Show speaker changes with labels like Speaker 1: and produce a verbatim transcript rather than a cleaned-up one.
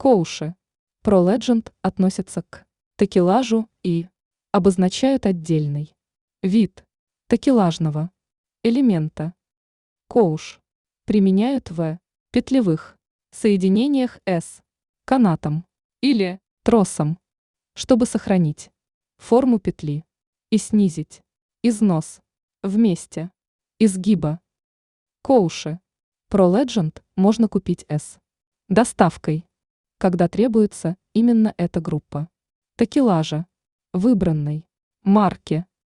Speaker 1: Коуши. Pro Legend относятся к такелажу и обозначают отдельный вид такелажного элемента. Коуш применяют в петлевых соединениях с канатом или тросом, чтобы сохранить форму петли и снизить износ вместе изгиба. Коуши Pro Legend можно купить с доставкой, когда требуется именно эта группа такелажа выбранной марки.